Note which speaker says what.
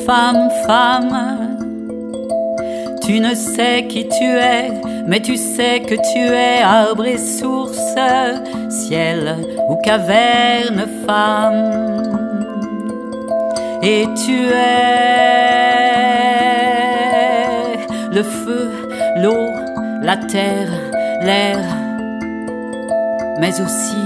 Speaker 1: femme, femme. Tu ne sais qui tu es, mais tu sais que tu es arbre et source, ciel ou caverne, femme. Et tu es le feu, l'eau, la terre, l'air, mais aussi